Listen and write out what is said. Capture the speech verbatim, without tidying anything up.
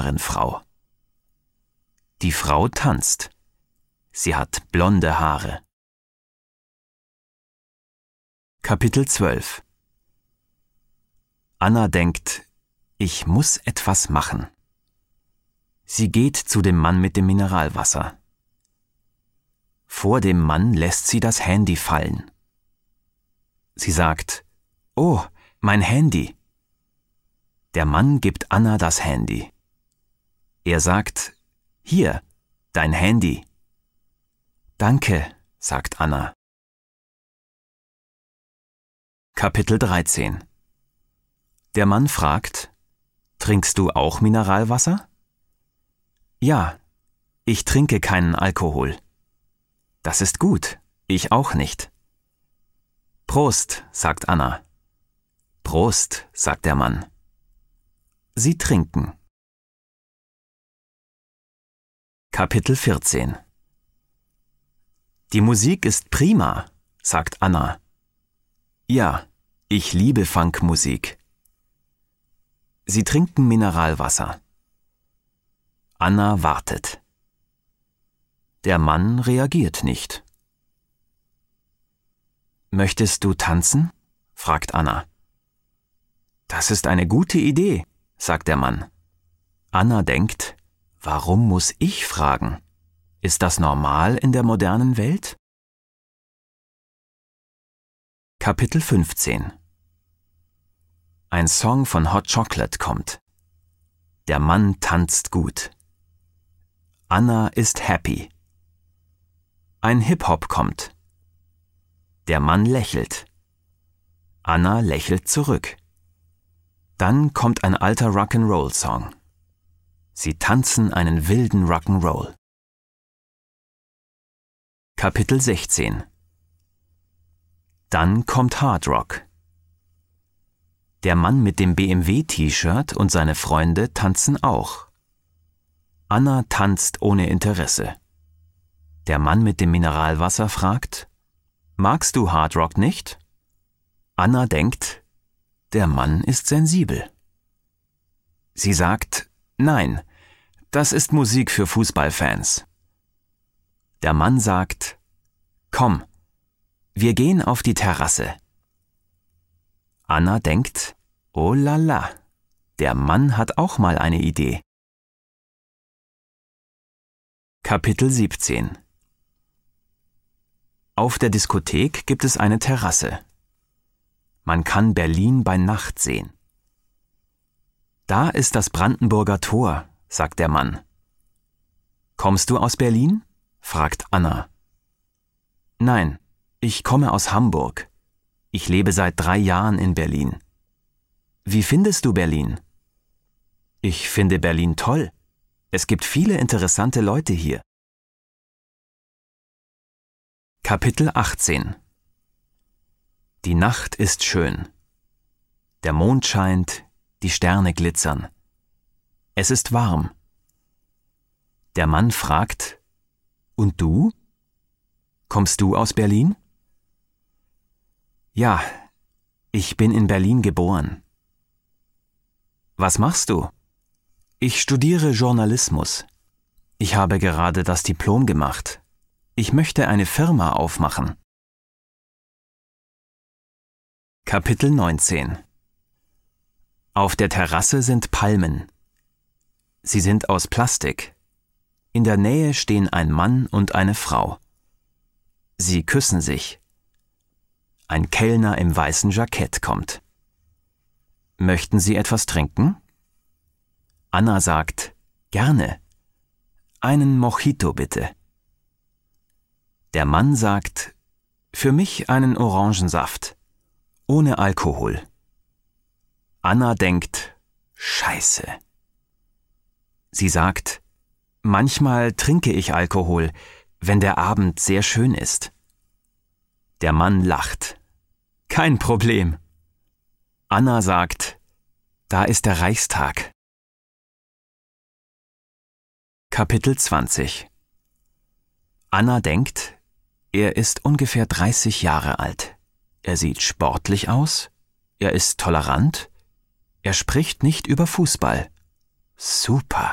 Frau. Die Frau tanzt. Sie hat blonde Haare. Kapitel zwölf. Anna denkt, ich muss etwas machen. Sie geht zu dem Mann mit dem Mineralwasser. Vor dem Mann lässt sie das Handy fallen. Sie sagt, »Oh, mein Handy!« Der Mann gibt Anna das Handy. Er sagt, »Hier, dein Handy.« »Danke«, sagt Anna. Kapitel dreizehn. Der Mann fragt, »Trinkst du auch Mineralwasser?« »Ja, ich trinke keinen Alkohol.« »Das ist gut, ich auch nicht.« »Prost«, sagt Anna. »Prost«, sagt der Mann. Sie trinken. Kapitel vierzehn. Die Musik ist prima, sagt Anna. Ja, ich liebe Funkmusik. Sie trinken Mineralwasser. Anna wartet. Der Mann reagiert nicht. »Möchtest du tanzen?« fragt Anna. »Das ist eine gute Idee«, sagt der Mann. Anna denkt, warum muss ich fragen? Ist das normal in der modernen Welt? Kapitel fünfzehn. Ein Song von Hot Chocolate kommt. Der Mann tanzt gut. Anna ist happy. Ein Hip-Hop kommt. Der Mann lächelt. Anna lächelt zurück. Dann kommt ein alter Rock'n'Roll-Song. Sie tanzen einen wilden Rock'n'Roll. Kapitel sechzehn. Dann kommt Hard Rock. Der Mann mit dem B M W-T-Shirt und seine Freunde tanzen auch. Anna tanzt ohne Interesse. Der Mann mit dem Mineralwasser fragt, »Magst du Hard Rock nicht?« Anna denkt, der Mann ist sensibel. Sie sagt, »Nein, das ist Musik für Fußballfans.« Der Mann sagt, »Komm, wir gehen auf die Terrasse.« Anna denkt, oh la la, der Mann hat auch mal eine Idee. Kapitel siebzehn. Auf der Diskothek gibt es eine Terrasse. Man kann Berlin bei Nacht sehen. »Da ist das Brandenburger Tor«, sagt der Mann. »Kommst du aus Berlin?« fragt Anna. »Nein, ich komme aus Hamburg. Ich lebe seit drei Jahren in Berlin.« »Wie findest du Berlin?« »Ich finde Berlin toll. Es gibt viele interessante Leute hier.« Kapitel achtzehn. Die Nacht ist schön. Der Mond scheint, die Sterne glitzern. Es ist warm. Der Mann fragt, »Und du? Kommst du aus Berlin?« »Ja, ich bin in Berlin geboren.« »Was machst du?« »Ich studiere Journalismus. Ich habe gerade das Diplom gemacht. Ich möchte eine Firma aufmachen.« Kapitel neunzehn. Auf der Terrasse sind Palmen. Sie sind aus Plastik. In der Nähe stehen ein Mann und eine Frau. Sie küssen sich. Ein Kellner im weißen Jackett kommt. »Möchten Sie etwas trinken?« Anna sagt, »Gerne. Einen Mojito bitte.« Der Mann sagt, »Für mich einen Orangensaft. Ohne Alkohol.« Anna denkt, »Scheiße.« Sie sagt, »Manchmal trinke ich Alkohol, wenn der Abend sehr schön ist.« Der Mann lacht. »Kein Problem.« Anna sagt, »Da ist der Reichstag.« Kapitel zwanzig. Anna denkt, er ist ungefähr dreißig Jahre alt. Er sieht sportlich aus, er ist tolerant, er spricht nicht über Fußball. Super.